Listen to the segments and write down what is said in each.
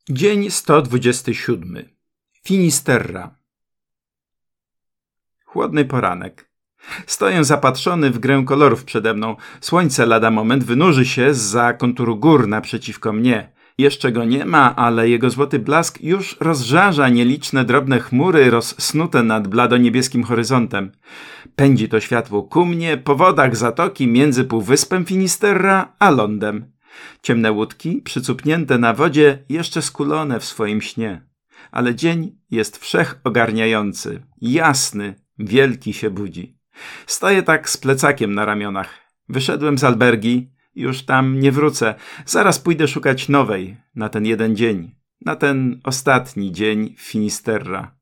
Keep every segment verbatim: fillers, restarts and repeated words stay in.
Dzień sto dwudziesty siódmy. Finisterra. Chłodny poranek. Stoję zapatrzony w grę kolorów przede mną. Słońce lada moment wynurzy się zza konturu gór naprzeciwko mnie. Jeszcze go nie ma, ale jego złoty blask już rozżarza nieliczne drobne chmury rozsnute nad blado-niebieskim horyzontem. Pędzi to światło ku mnie po wodach zatoki między półwyspem Finisterra a lądem. Ciemne łódki, przycupnięte na wodzie, jeszcze skulone w swoim śnie. Ale dzień jest wszechogarniający, jasny, wielki się budzi. Stoję tak z plecakiem na ramionach. Wyszedłem z albergi, już tam nie wrócę. Zaraz pójdę szukać nowej, na ten jeden dzień, na ten ostatni dzień Finisterra.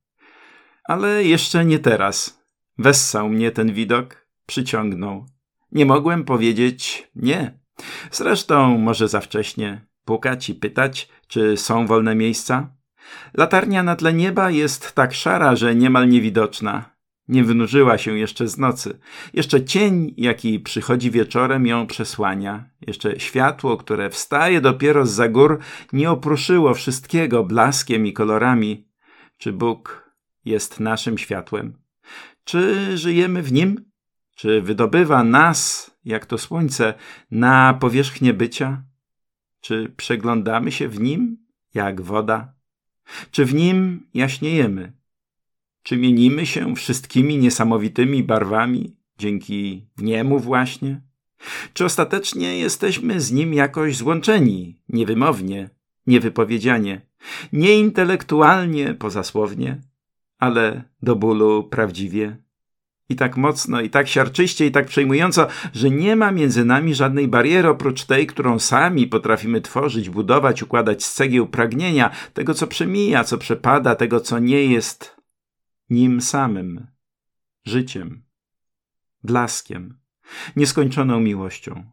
Ale jeszcze nie teraz. Wessał mnie ten widok, przyciągnął. Nie mogłem powiedzieć nie. Zresztą może za wcześnie pukać i pytać, czy są wolne miejsca. Latarnia na tle nieba jest tak szara, że niemal niewidoczna. Nie wynurzyła się jeszcze z nocy. Jeszcze cień, jaki przychodzi wieczorem, ją przesłania. Jeszcze światło, które wstaje dopiero zza gór, nie opruszyło wszystkiego blaskiem i kolorami. Czy Bóg jest naszym światłem? Czy żyjemy w Nim? Czy wydobywa nas, jak to słońce, na powierzchnię bycia? Czy przeglądamy się w Nim, jak woda? Czy w Nim jaśniejemy? Czy mienimy się wszystkimi niesamowitymi barwami dzięki Niemu właśnie? Czy ostatecznie jesteśmy z Nim jakoś złączeni, niewymownie, niewypowiedzianie, nie intelektualnie, pozasłownie, ale do bólu prawdziwie? I tak mocno, i tak siarczyście, i tak przejmująco, że nie ma między nami żadnej bariery oprócz tej, którą sami potrafimy tworzyć, budować, układać z cegieł pragnienia, tego, co przemija, co przepada, tego, co nie jest nim samym, życiem, blaskiem, nieskończoną miłością.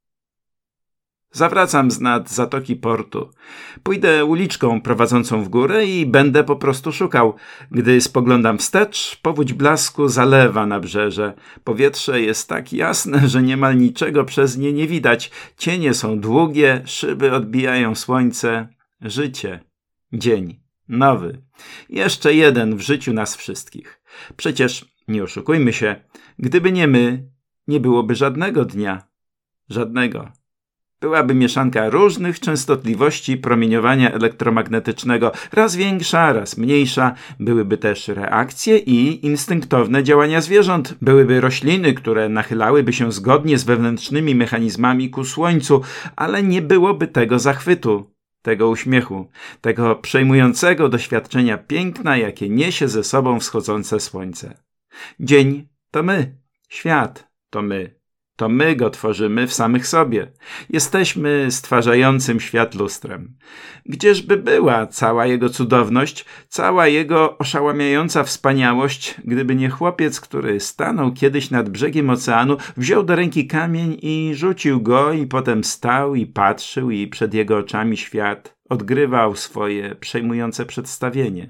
Zawracam z nad zatoki portu. Pójdę uliczką prowadzącą w górę i będę po prostu szukał. Gdy spoglądam wstecz, powódź blasku zalewa nabrzeże. Powietrze jest tak jasne, że niemal niczego przez nie nie widać. Cienie są długie, szyby odbijają słońce. Życie. Dzień. Nowy. Jeszcze jeden w życiu nas wszystkich. Przecież, nie oszukujmy się, gdyby nie my, nie byłoby żadnego dnia. Żadnego. Byłaby mieszanka różnych częstotliwości promieniowania elektromagnetycznego, raz większa, raz mniejsza. Byłyby też reakcje i instynktowne działania zwierząt. Byłyby rośliny, które nachylałyby się zgodnie z wewnętrznymi mechanizmami ku słońcu, ale nie byłoby tego zachwytu, tego uśmiechu, tego przejmującego doświadczenia piękna, jakie niesie ze sobą wschodzące słońce. Dzień to my, świat to my. To my go tworzymy w samych sobie. Jesteśmy stwarzającym świat lustrem. Gdzieżby była cała jego cudowność, cała jego oszałamiająca wspaniałość, gdyby nie chłopiec, który stanął kiedyś nad brzegiem oceanu, wziął do ręki kamień i rzucił go, i potem stał i patrzył, i przed jego oczami świat odgrywał swoje przejmujące przedstawienie.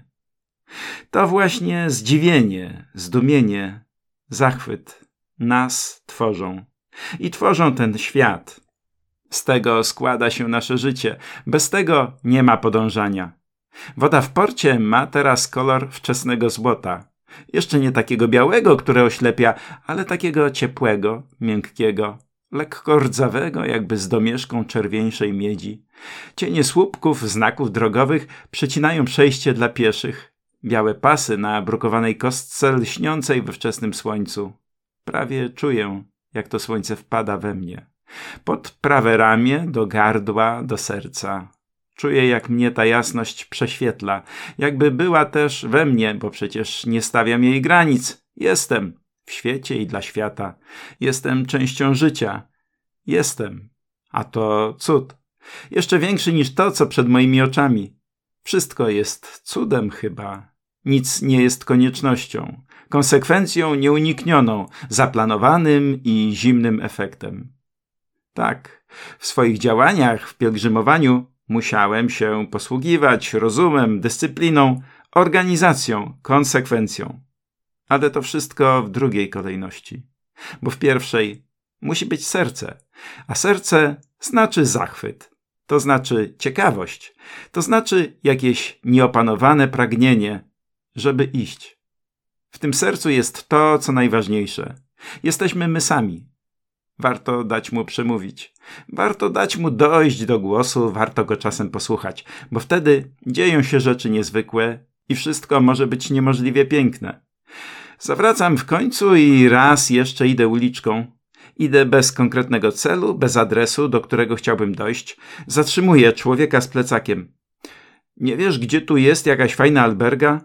To właśnie zdziwienie, zdumienie, zachwyt nas tworzą. I tworzą ten świat. Z tego składa się nasze życie. Bez tego nie ma podążania. Woda w porcie ma teraz kolor wczesnego złota. Jeszcze nie takiego białego, które oślepia, ale takiego ciepłego, miękkiego, lekko rdzawego, jakby z domieszką czerwieńszej miedzi. Cienie słupków, znaków drogowych przecinają przejście dla pieszych. Białe pasy na brukowanej kostce lśniącej we wczesnym słońcu. Prawie czuję, jak to słońce wpada we mnie. Pod prawe ramię, do gardła, do serca. Czuję, jak mnie ta jasność prześwietla. Jakby była też we mnie, bo przecież nie stawiam jej granic. Jestem w świecie i dla świata. Jestem częścią życia. Jestem. A to cud. Jeszcze większy niż to, co przed moimi oczami. Wszystko jest cudem chyba. Nic nie jest koniecznością. Konsekwencją nieuniknioną, zaplanowanym i zimnym efektem. Tak, w swoich działaniach, w pielgrzymowaniu musiałem się posługiwać rozumem, dyscypliną, organizacją, konsekwencją. Ale to wszystko w drugiej kolejności, bo w pierwszej musi być serce, a serce znaczy zachwyt. To znaczy ciekawość. To znaczy jakieś nieopanowane pragnienie, żeby iść. W tym sercu jest to, co najważniejsze. Jesteśmy my sami. Warto dać mu przemówić. Warto dać mu dojść do głosu, warto go czasem posłuchać, bo wtedy dzieją się rzeczy niezwykłe i wszystko może być niemożliwie piękne. Zawracam w końcu i raz jeszcze idę uliczką. Idę bez konkretnego celu, bez adresu, do którego chciałbym dojść. Zatrzymuję człowieka z plecakiem. Nie wiesz, gdzie tu jest jakaś fajna alberga?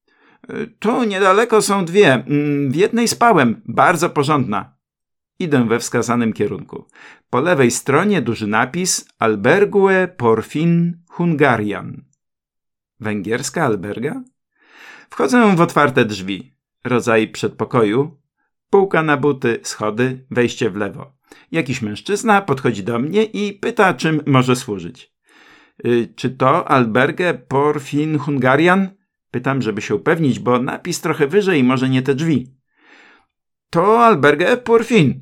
Tu niedaleko są dwie. W jednej spałem, bardzo porządna. Idę we wskazanym kierunku. Po lewej stronie duży napis Albergue Porfin Hungarian. Węgierska alberga? Wchodzę w otwarte drzwi. Rodzaj przedpokoju. Półka na buty, schody, wejście w lewo. Jakiś mężczyzna podchodzi do mnie i pyta, czym może służyć. Yy, czy to Albergue Porfin Hungarian? Pytam, żeby się upewnić, bo napis trochę wyżej, może nie te drzwi. To Albergue Porfin.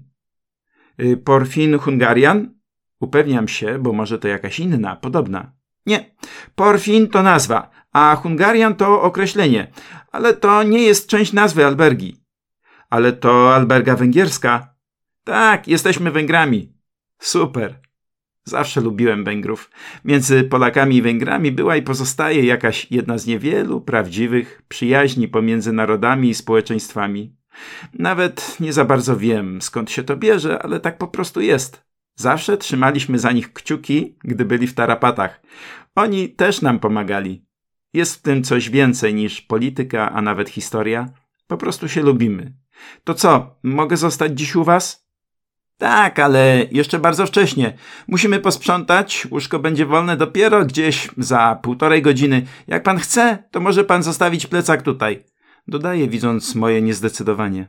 Yy, Porfin Hungarian? Upewniam się, bo może to jakaś inna, podobna. Nie, Porfin to nazwa, a Hungarian to określenie, ale to nie jest część nazwy albergi. Ale to alberga węgierska. Tak, jesteśmy Węgrami. Super. Zawsze lubiłem Węgrów. Między Polakami i Węgrami była i pozostaje jakaś jedna z niewielu prawdziwych przyjaźni pomiędzy narodami i społeczeństwami. Nawet nie za bardzo wiem, skąd się to bierze, ale tak po prostu jest. Zawsze trzymaliśmy za nich kciuki, gdy byli w tarapatach. Oni też nam pomagali. Jest w tym coś więcej niż polityka, a nawet historia. Po prostu się lubimy. To co, mogę zostać dziś u was? Tak, ale jeszcze bardzo wcześnie. Musimy posprzątać, łóżko będzie wolne dopiero gdzieś za półtorej godziny. Jak pan chce, to może pan zostawić plecak tutaj. Dodaję, widząc moje niezdecydowanie.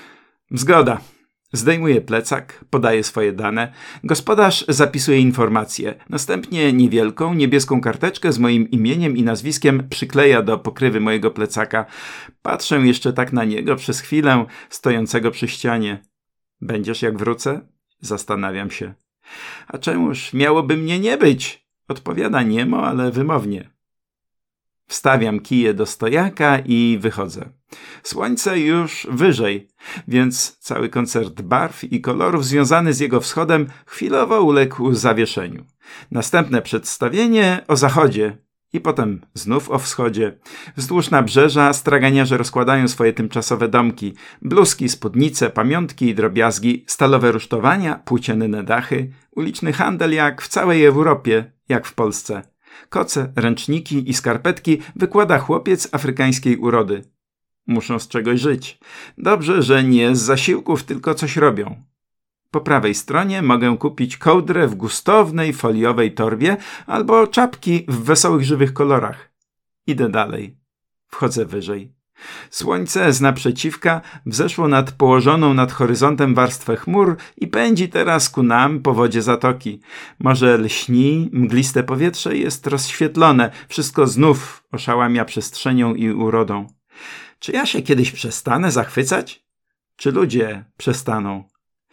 Zgoda. Zdejmuję plecak, podaję swoje dane. Gospodarz zapisuje informacje. Następnie niewielką, niebieską karteczkę z moim imieniem i nazwiskiem przykleja do pokrywy mojego plecaka. Patrzę jeszcze tak na niego przez chwilę, stojącego przy ścianie. Będziesz jak wrócę? Zastanawiam się. A czemuż miałoby mnie nie być? Odpowiada niemo, ale wymownie. Wstawiam kije do stojaka i wychodzę. Słońce już wyżej, więc cały koncert barw i kolorów związany z jego wschodem chwilowo uległ zawieszeniu. Następne przedstawienie o zachodzie i potem znów o wschodzie. Wzdłuż nabrzeża straganiarze rozkładają swoje tymczasowe domki, bluzki, spódnice, pamiątki i drobiazgi, stalowe rusztowania, płócienne dachy, uliczny handel jak w całej Europie, jak w Polsce. Koce, ręczniki i skarpetki wykłada chłopiec afrykańskiej urody. Muszą z czegoś żyć. Dobrze, że nie z zasiłków, tylko coś robią. Po prawej stronie mogę kupić kołdrę w gustownej, foliowej torbie albo czapki w wesołych, żywych kolorach. Idę dalej. Wchodzę wyżej. Słońce z naprzeciwka wzeszło nad położoną nad horyzontem warstwę chmur i pędzi teraz ku nam po wodzie zatoki. Morze lśni, mgliste powietrze jest rozświetlone. Wszystko znów oszałamia przestrzenią i urodą. Czy ja się kiedyś przestanę zachwycać? Czy ludzie przestaną?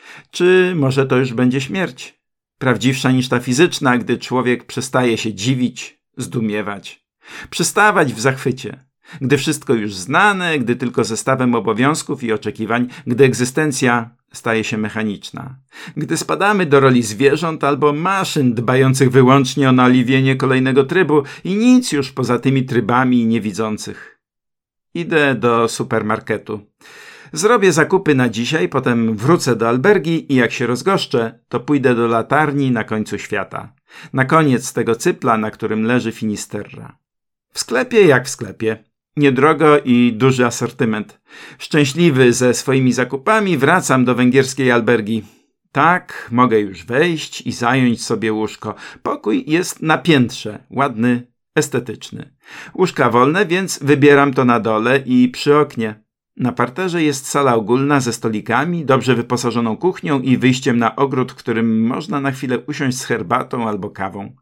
Czy może to już będzie śmierć? Prawdziwsza niż ta fizyczna, gdy człowiek przestaje się dziwić, zdumiewać. Przystawać w zachwycie. Gdy wszystko już znane, gdy tylko zestawem obowiązków i oczekiwań, gdy egzystencja staje się mechaniczna. Gdy spadamy do roli zwierząt albo maszyn dbających wyłącznie o naoliwienie kolejnego trybu i nic już poza tymi trybami niewidzących. Idę do supermarketu. Zrobię zakupy na dzisiaj, potem wrócę do albergi i jak się rozgoszczę, to pójdę do latarni na końcu świata. Na koniec tego cypla, na którym leży Finisterra. W sklepie jak w sklepie. Niedrogo i duży asortyment. Szczęśliwy ze swoimi zakupami wracam do węgierskiej albergi. Tak, mogę już wejść i zająć sobie łóżko. Pokój jest na piętrze, ładny, estetyczny. Łóżka wolne, więc wybieram to na dole i przy oknie. Na parterze jest sala ogólna ze stolikami, dobrze wyposażoną kuchnią i wyjściem na ogród, w którym można na chwilę usiąść z herbatą albo kawą.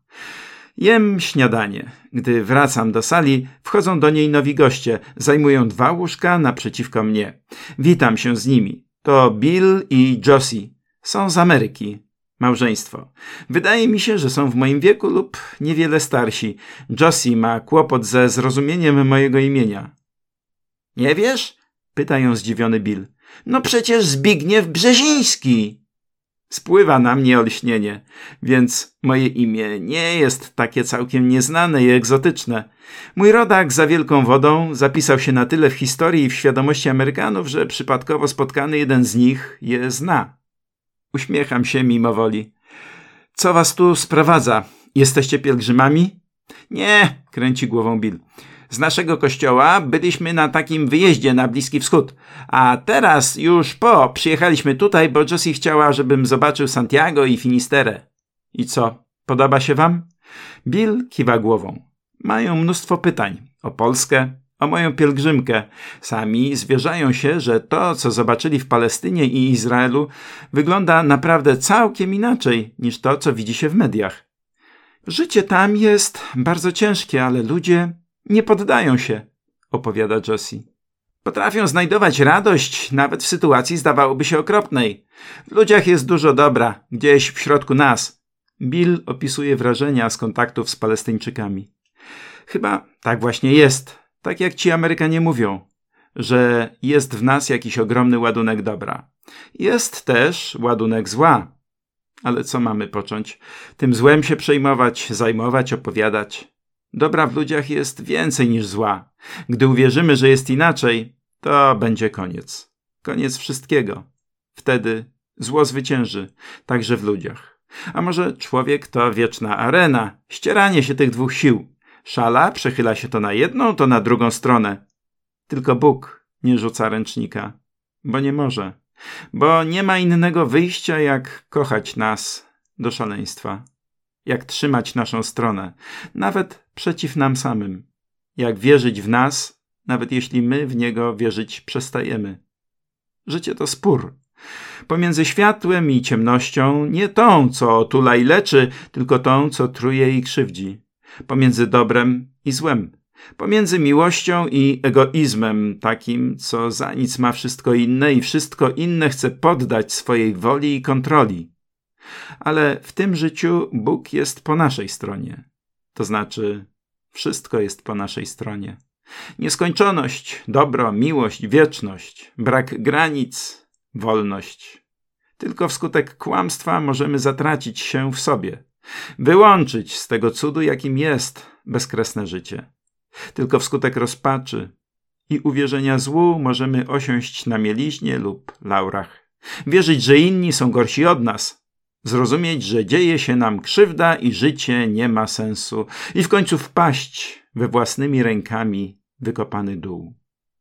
Jem śniadanie. Gdy wracam do sali, wchodzą do niej nowi goście. Zajmują dwa łóżka naprzeciwko mnie. Witam się z nimi. To Bill i Josie. Są z Ameryki. Małżeństwo. Wydaje mi się, że są w moim wieku lub niewiele starsi. Josie ma kłopot ze zrozumieniem mojego imienia. Nie wiesz? Pyta ją zdziwiony Bill. No przecież Zbigniew Brzeziński. Spływa na mnie olśnienie, więc moje imię nie jest takie całkiem nieznane i egzotyczne. Mój rodak za wielką wodą zapisał się na tyle w historii i w świadomości Amerykanów, że przypadkowo spotkany jeden z nich je zna. Uśmiecham się mimo woli. Co was tu sprowadza? Jesteście pielgrzymami? Nie, kręci głową Bill. Z naszego kościoła byliśmy na takim wyjeździe na Bliski Wschód, a teraz już po przyjechaliśmy tutaj, bo Josie chciała, żebym zobaczył Santiago i Finisterre. I co, podoba się wam? Bill kiwa głową. Mają mnóstwo pytań o Polskę, o moją pielgrzymkę. Sami zwierzają się, że to, co zobaczyli w Palestynie i Izraelu, wygląda naprawdę całkiem inaczej niż to, co widzi się w mediach. Życie tam jest bardzo ciężkie, ale ludzie nie poddają się, opowiada Josie. Potrafią znajdować radość nawet w sytuacji zdawałoby się okropnej. W ludziach jest dużo dobra, gdzieś w środku nas. Bill opisuje wrażenia z kontaktów z Palestyńczykami. Chyba tak właśnie jest, tak jak ci Amerykanie mówią, że jest w nas jakiś ogromny ładunek dobra. Jest też ładunek zła. Ale co mamy począć? Tym złem się przejmować, zajmować, opowiadać. Dobra w ludziach jest więcej niż zła. Gdy uwierzymy, że jest inaczej, to będzie koniec. Koniec wszystkiego. Wtedy zło zwycięży, także w ludziach. A może człowiek to wieczna arena, ścieranie się tych dwóch sił. Szala przechyla się to na jedną, to na drugą stronę. Tylko Bóg nie rzuca ręcznika, bo nie może. Bo nie ma innego wyjścia, jak kochać nas do szaleństwa. Jak trzymać naszą stronę, nawet przeciw nam samym. Jak wierzyć w nas, nawet jeśli my w Niego wierzyć przestajemy. Życie to spór. Pomiędzy światłem i ciemnością, nie tą, co otula i leczy, tylko tą, co truje i krzywdzi. Pomiędzy dobrem i złem. Pomiędzy miłością i egoizmem, takim, co za nic ma wszystko inne i wszystko inne chce poddać swojej woli i kontroli. Ale w tym życiu Bóg jest po naszej stronie. To znaczy, wszystko jest po naszej stronie. Nieskończoność, dobro, miłość, wieczność, brak granic, wolność. Tylko wskutek kłamstwa możemy zatracić się w sobie, wyłączyć z tego cudu, jakim jest bezkresne życie. Tylko wskutek rozpaczy i uwierzenia złu możemy osiąść na mieliźnie lub laurach. Wierzyć, że inni są gorsi od nas. Zrozumieć, że dzieje się nam krzywda i życie nie ma sensu. I w końcu wpaść we własnymi rękami wykopany dół.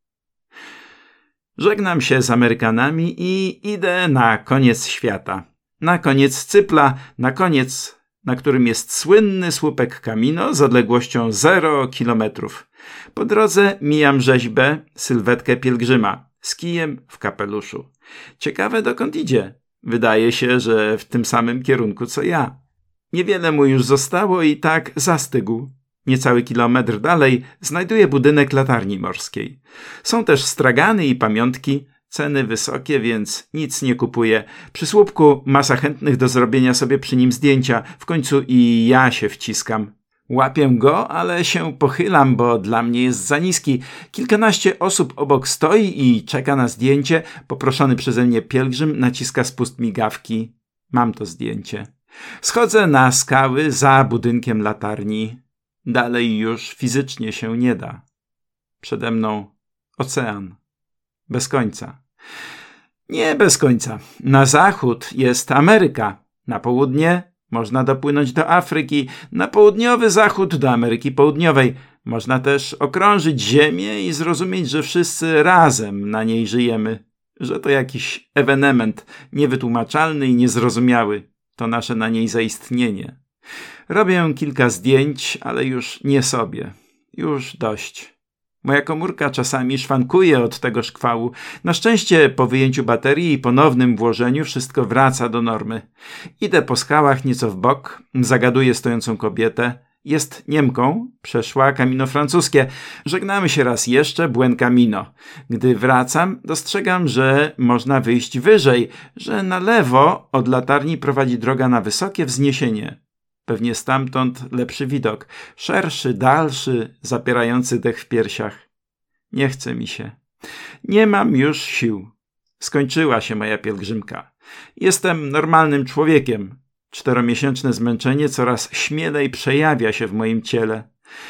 Żegnam się z Amerykanami i idę na koniec świata. Na koniec cypla, na koniec, na którym jest słynny słupek Camino z odległością zero kilometrów. Po drodze mijam rzeźbę, sylwetkę pielgrzyma z kijem w kapeluszu. Ciekawe, dokąd idzie. Wydaje się, że w tym samym kierunku co ja. Niewiele mu już zostało i tak zastygł. Niecały kilometr dalej znajduje budynek latarni morskiej. Są też stragany i pamiątki, ceny wysokie, więc nic nie kupuję. Przy słupku masa chętnych do zrobienia sobie przy nim zdjęcia. W końcu i ja się wciskam. Łapię go, ale się pochylam, bo dla mnie jest za niski. Kilkanaście osób obok stoi i czeka na zdjęcie. Poproszony przeze mnie pielgrzym naciska spust migawki. Mam to zdjęcie. Schodzę na skały za budynkiem latarni. Dalej już fizycznie się nie da. Przede mną ocean. Bez końca. Nie bez końca. Na zachód jest Ameryka. Na południe można dopłynąć do Afryki. Na południowy zachód do Ameryki Południowej. Można też okrążyć Ziemię i zrozumieć, że wszyscy razem na niej żyjemy. Że to jakiś ewenement niewytłumaczalny i niezrozumiały. To nasze na niej zaistnienie. Robię kilka zdjęć, ale już nie sobie. Już dość. Moja komórka czasami szwankuje od tego szkwału. Na szczęście po wyjęciu baterii i ponownym włożeniu wszystko wraca do normy. Idę po skałach nieco w bok, zagaduję stojącą kobietę. Jest Niemką, przeszła Camino francuskie. Żegnamy się raz jeszcze, buen camino. Gdy wracam, dostrzegam, że można wyjść wyżej, że na lewo od latarni prowadzi droga na wysokie wzniesienie. Pewnie stamtąd lepszy widok, szerszy, dalszy, zapierający dech w piersiach. Nie chce mi się. Nie mam już sił. Skończyła się moja pielgrzymka. Jestem normalnym człowiekiem. Czteromiesięczne zmęczenie coraz śmielej przejawia się w moim ciele.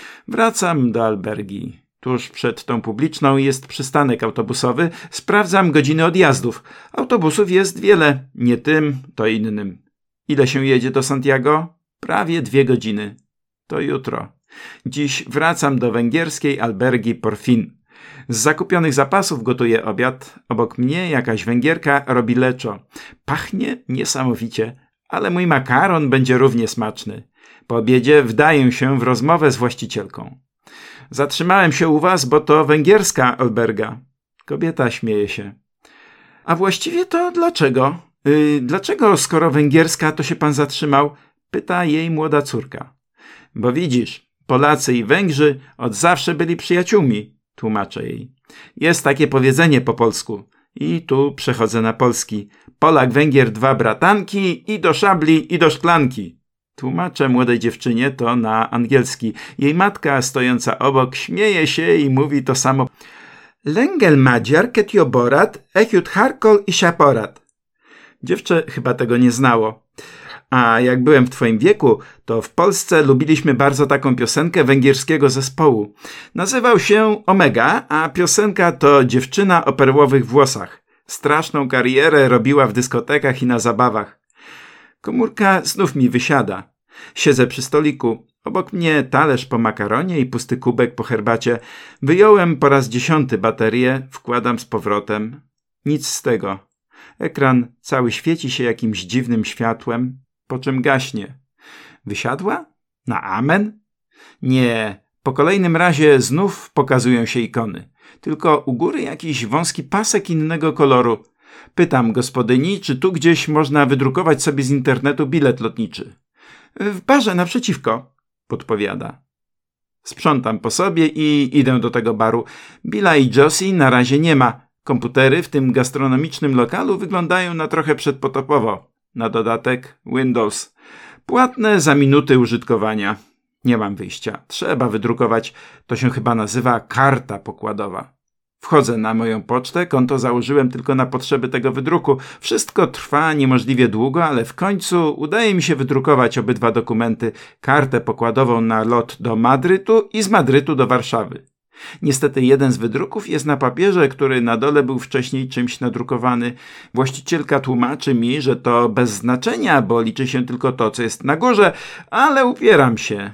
Wracam do albergi. Tuż przed tą publiczną jest przystanek autobusowy. Sprawdzam godziny odjazdów. Autobusów jest wiele. Nie tym, to innym. Ile się jedzie do Santiago? Prawie dwie godziny. To jutro. Dziś wracam do węgierskiej albergi Porfin. Z zakupionych zapasów gotuję obiad. Obok mnie jakaś Węgierka robi leczo. Pachnie niesamowicie, ale mój makaron będzie równie smaczny. Po obiedzie wdaję się w rozmowę z właścicielką. Zatrzymałem się u was, bo to węgierska alberga. Kobieta śmieje się. A właściwie to dlaczego? Yy, dlaczego, skoro węgierska, to się pan zatrzymał? Pyta jej młoda córka. Bo widzisz, Polacy i Węgrzy od zawsze byli przyjaciółmi, tłumaczę jej. Jest takie powiedzenie po polsku. I tu przechodzę na polski. Polak, Węgier, dwa bratanki, i do szabli, i do szklanki. Tłumaczę młodej dziewczynie to na angielski. Jej matka, stojąca obok, śmieje się i mówi to samo. Lengel Madziar, ketioborat, echiut harkol i siaporat. Dziewczę chyba tego nie znało. A jak byłem w twoim wieku, to w Polsce lubiliśmy bardzo taką piosenkę węgierskiego zespołu. Nazywał się Omega, a piosenka to Dziewczyna o perłowych włosach. Straszną karierę robiła w dyskotekach i na zabawach. Komórka znów mi wysiada. Siedzę przy stoliku. Obok mnie talerz po makaronie i pusty kubek po herbacie. Wyjąłem po raz dziesiąty baterię, wkładam z powrotem. Nic z tego. Ekran cały świeci się jakimś dziwnym światłem, po czym gaśnie. Wysiadła? Na amen? Nie. Po kolejnym razie znów pokazują się ikony. Tylko u góry jakiś wąski pasek innego koloru. Pytam gospodyni, czy tu gdzieś można wydrukować sobie z internetu bilet lotniczy. W barze naprzeciwko, podpowiada. Sprzątam po sobie i idę do tego baru. Billa i Josie na razie nie ma. Komputery w tym gastronomicznym lokalu wyglądają na trochę przedpotopowo. Na dodatek Windows. Płatne za minuty użytkowania. Nie mam wyjścia. Trzeba wydrukować. To się chyba nazywa karta pokładowa. Wchodzę na moją pocztę. Konto założyłem tylko na potrzeby tego wydruku. Wszystko trwa niemożliwie długo, ale w końcu udaje mi się wydrukować obydwa dokumenty. Kartę pokładową na lot do Madrytu i z Madrytu do Warszawy. Niestety jeden z wydruków jest na papierze, który na dole był wcześniej czymś nadrukowany. Właścicielka tłumaczy mi, że to bez znaczenia, bo liczy się tylko to, co jest na górze, ale upieram się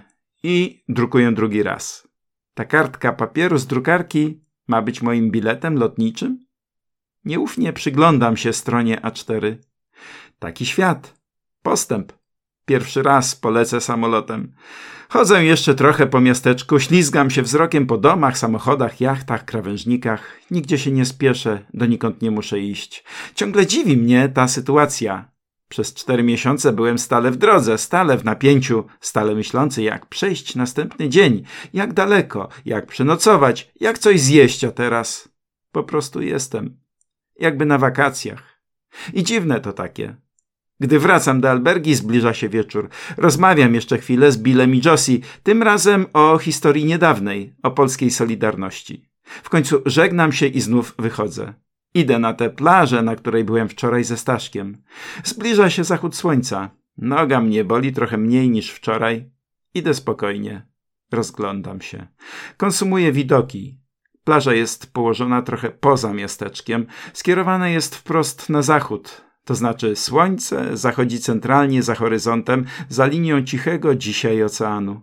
i drukuję drugi raz. Ta kartka papieru z drukarki ma być moim biletem lotniczym? Nieufnie przyglądam się stronie A cztery. Taki świat. Postęp. Pierwszy raz polecę samolotem. Chodzę jeszcze trochę po miasteczku, ślizgam się wzrokiem po domach, samochodach, jachtach, krawężnikach. Nigdzie się nie spieszę, donikąd nie muszę iść. Ciągle dziwi mnie ta sytuacja. Przez cztery miesiące byłem stale w drodze, stale w napięciu, stale myślący, jak przejść następny dzień, jak daleko, jak przenocować, jak coś zjeść, a teraz po prostu jestem. Jakby na wakacjach. I dziwne to takie. Gdy wracam do albergi, zbliża się wieczór. Rozmawiam jeszcze chwilę z Billem i Josie, tym razem o historii niedawnej, o polskiej Solidarności. W końcu żegnam się i znów wychodzę. Idę na tę plażę, na której byłem wczoraj ze Staszkiem. Zbliża się zachód słońca. Noga mnie boli trochę mniej niż wczoraj. Idę spokojnie. Rozglądam się. Konsumuję widoki. Plaża jest położona trochę poza miasteczkiem. Skierowana jest wprost na zachód. To znaczy słońce zachodzi centralnie za horyzontem, za linią cichego dzisiaj oceanu.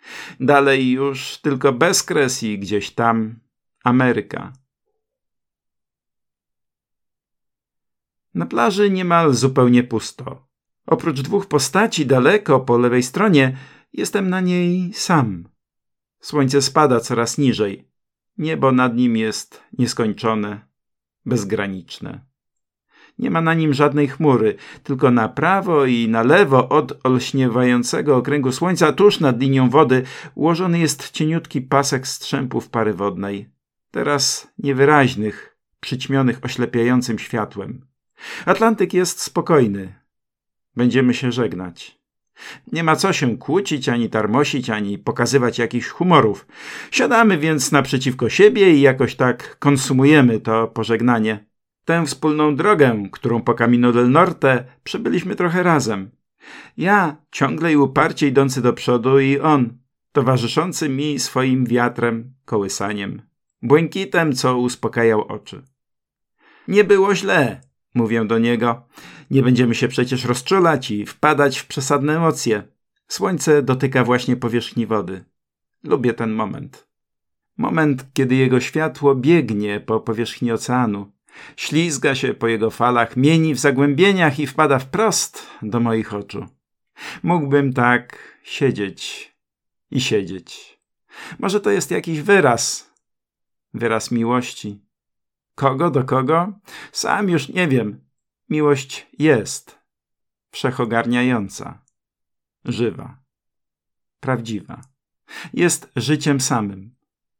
Dalej już tylko bezkres i gdzieś tam Ameryka. Na plaży niemal zupełnie pusto. Oprócz dwóch postaci daleko po lewej stronie jestem na niej sam. Słońce spada coraz niżej. Niebo nad nim jest nieskończone, bezgraniczne. Nie ma na nim żadnej chmury, tylko na prawo i na lewo od olśniewającego okręgu słońca, tuż nad linią wody, ułożony jest cieniutki pasek strzępów pary wodnej, teraz niewyraźnych, przyćmionych oślepiającym światłem. Atlantyk jest spokojny. Będziemy się żegnać. Nie ma co się kłócić, ani tarmosić, ani pokazywać jakichś humorów. Siadamy więc naprzeciwko siebie i jakoś tak konsumujemy to pożegnanie. Tę wspólną drogę, którą po Camino del Norte przebyliśmy trochę razem. Ja ciągle i uparcie idący do przodu i on, towarzyszący mi swoim wiatrem, kołysaniem, błękitem, co uspokajał oczy. Nie było źle, mówię do niego. Nie będziemy się przecież rozczulać i wpadać w przesadne emocje. Słońce dotyka właśnie powierzchni wody. Lubię ten moment. Moment, kiedy jego światło biegnie po powierzchni oceanu, ślizga się po jego falach, mieni w zagłębieniach i wpada wprost do moich oczu. Mógłbym tak siedzieć i siedzieć. Może to jest jakiś wyraz. Wyraz miłości. Kogo do kogo? Sam już nie wiem. Miłość jest wszechogarniająca, żywa, prawdziwa. Jest życiem samym,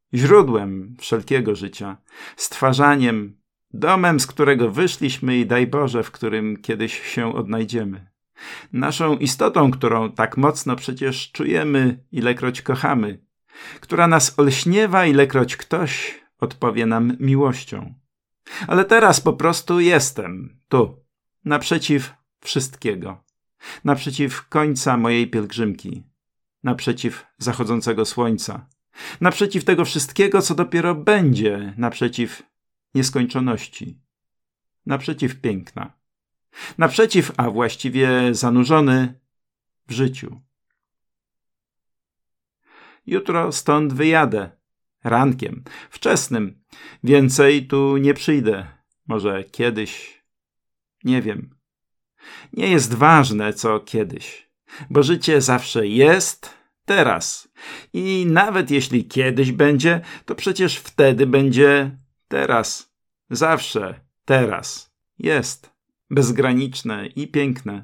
źródłem wszelkiego życia, stwarzaniem, domem, z którego wyszliśmy i daj Boże, w którym kiedyś się odnajdziemy. Naszą istotą, którą tak mocno przecież czujemy, ilekroć kochamy, która nas olśniewa, ilekroć ktoś odpowie nam miłością. Ale teraz po prostu jestem, tu, naprzeciw wszystkiego, naprzeciw końca mojej pielgrzymki, naprzeciw zachodzącego słońca, naprzeciw tego wszystkiego, co dopiero będzie, naprzeciw nieskończoności, naprzeciw piękna, naprzeciw, a właściwie zanurzony w życiu. Jutro stąd wyjadę. Rankiem, wczesnym. Więcej tu nie przyjdę. Może kiedyś. Nie wiem. Nie jest ważne, co kiedyś. Bo życie zawsze jest teraz. I nawet jeśli kiedyś będzie, to przecież wtedy będzie teraz. Zawsze teraz. Jest. Bezgraniczne i piękne.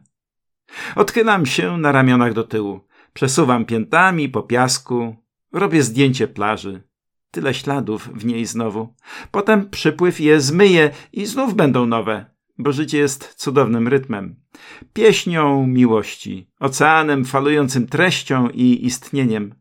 Odchylam się na ramionach do tyłu. Przesuwam piętami po piasku. Robię zdjęcie plaży. Tyle śladów w niej znowu. Potem przypływ je zmyje i znów będą nowe, bo życie jest cudownym rytmem. Pieśnią miłości, oceanem falującym treścią i istnieniem.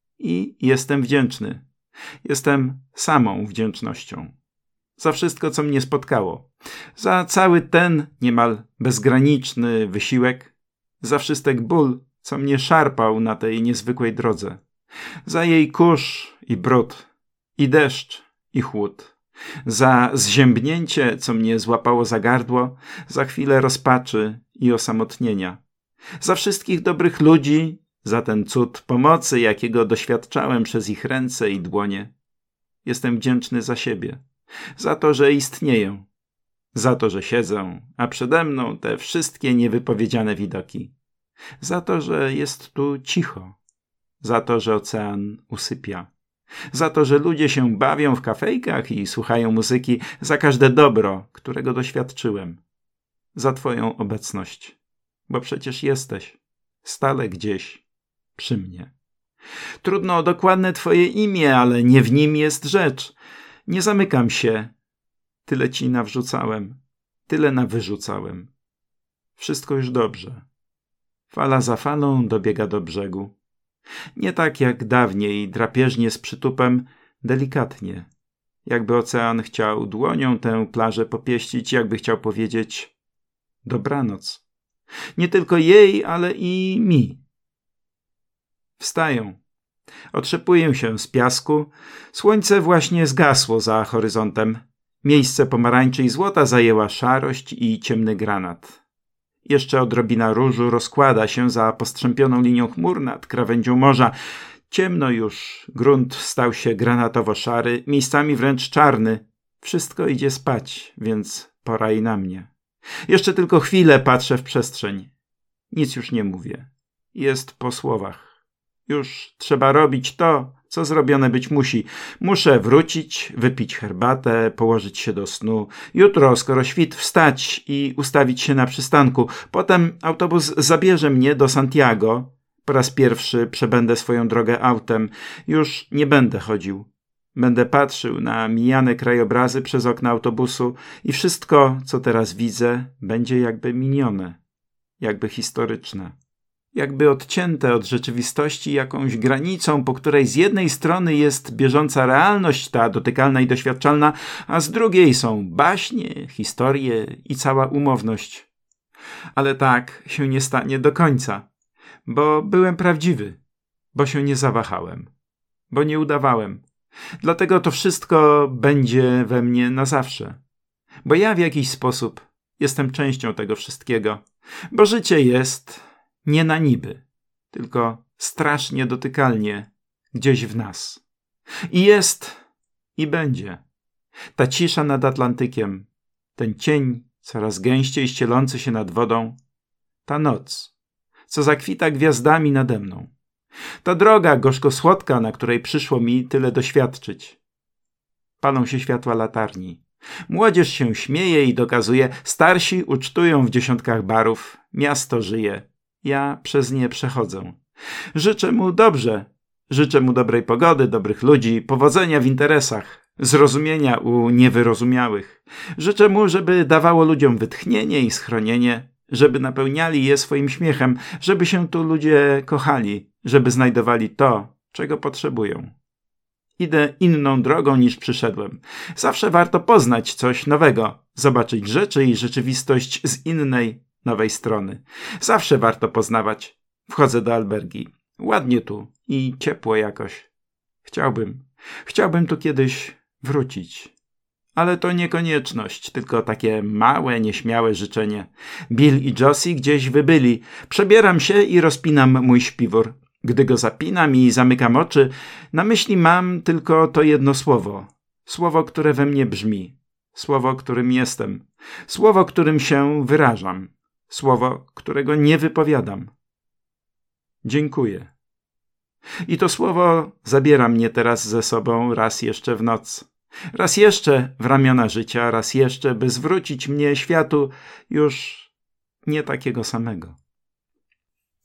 I jestem wdzięczny. Jestem samą wdzięcznością. Za wszystko, co mnie spotkało. Za cały ten niemal bezgraniczny wysiłek. Za wszystek ból, co mnie szarpał na tej niezwykłej drodze. Za jej kurz i brud. I deszcz, i chłód. Za zziębnięcie, co mnie złapało za gardło, za chwilę rozpaczy i osamotnienia. Za wszystkich dobrych ludzi, za ten cud pomocy, jakiego doświadczałem przez ich ręce i dłonie. Jestem wdzięczny za siebie, za to, że istnieję, za to, że siedzę, a przede mną te wszystkie niewypowiedziane widoki. Za to, że jest tu cicho, za to, że ocean usypia. Za to, że ludzie się bawią w kafejkach i słuchają muzyki, za każde dobro, którego doświadczyłem. Za twoją obecność, bo przecież jesteś stale gdzieś przy mnie. Trudno o dokładne twoje imię, ale nie w nim jest rzecz. Nie zamykam się. Tyle ci nawrzucałem, tyle nawyrzucałem. Wszystko już dobrze. Fala za falą dobiega do brzegu. Nie tak jak dawniej, drapieżnie z przytupem, delikatnie. Jakby ocean chciał dłonią tę plażę popieścić, jakby chciał powiedzieć dobranoc. Nie tylko jej, ale i mi. Wstaję. Otrzepuję się z piasku. Słońce właśnie zgasło za horyzontem. Miejsce pomarańczy i złota zajęła szarość i ciemny granat. Jeszcze odrobina różu rozkłada się za postrzępioną linią chmur nad krawędzią morza. Ciemno już, grunt stał się granatowo-szary, miejscami wręcz czarny. Wszystko idzie spać, więc pora i na mnie. Jeszcze tylko chwilę patrzę w przestrzeń. Nic już nie mówię. Jest po słowach. Już trzeba robić to, co zrobione być musi. Muszę wrócić, wypić herbatę, położyć się do snu. Jutro, skoro świt, wstać i ustawić się na przystanku. Potem autobus zabierze mnie do Santiago. Po raz pierwszy przebędę swoją drogę autem. Już nie będę chodził. Będę patrzył na mijane krajobrazy przez okna autobusu i wszystko, co teraz widzę, będzie jakby minione, jakby historyczne. Jakby odcięte od rzeczywistości jakąś granicą, po której z jednej strony jest bieżąca realność, ta dotykalna i doświadczalna, a z drugiej są baśnie, historie i cała umowność. Ale tak się nie stanie do końca, bo byłem prawdziwy, bo się nie zawahałem, bo nie udawałem. Dlatego to wszystko będzie we mnie na zawsze, bo ja w jakiś sposób jestem częścią tego wszystkiego, bo życie jest nie na niby, tylko strasznie dotykalnie gdzieś w nas. I jest, i będzie. Ta cisza nad Atlantykiem, ten cień coraz gęściej ścielący się nad wodą, ta noc, co zakwita gwiazdami nade mną, ta droga gorzko-słodka, na której przyszło mi tyle doświadczyć. Palą się światła latarni. Młodzież się śmieje i dokazuje, starsi ucztują w dziesiątkach barów, miasto żyje. Ja przez nie przechodzę. Życzę mu dobrze. Życzę mu dobrej pogody, dobrych ludzi, powodzenia w interesach, zrozumienia u niewyrozumiałych. Życzę mu, żeby dawało ludziom wytchnienie i schronienie, żeby napełniali je swoim śmiechem, żeby się tu ludzie kochali, żeby znajdowali to, czego potrzebują. Idę inną drogą niż przyszedłem. Zawsze warto poznać coś nowego, zobaczyć rzeczy i rzeczywistość z innej, nowej strony. Zawsze warto poznawać. Wchodzę do albergi. Ładnie tu i ciepło jakoś. Chciałbym, chciałbym tu kiedyś wrócić. Ale to nie konieczność, tylko takie małe, nieśmiałe życzenie. Bill i Josie gdzieś wybyli. Przebieram się i rozpinam mój śpiwór. Gdy go zapinam i zamykam oczy, na myśli mam tylko to jedno słowo. Słowo, które we mnie brzmi. Słowo, którym jestem. Słowo, którym się wyrażam. Słowo, którego nie wypowiadam. Dziękuję. I to słowo zabiera mnie teraz ze sobą raz jeszcze w noc. Raz jeszcze w ramiona życia, raz jeszcze, by zwrócić mnie światu już nie takiego samego.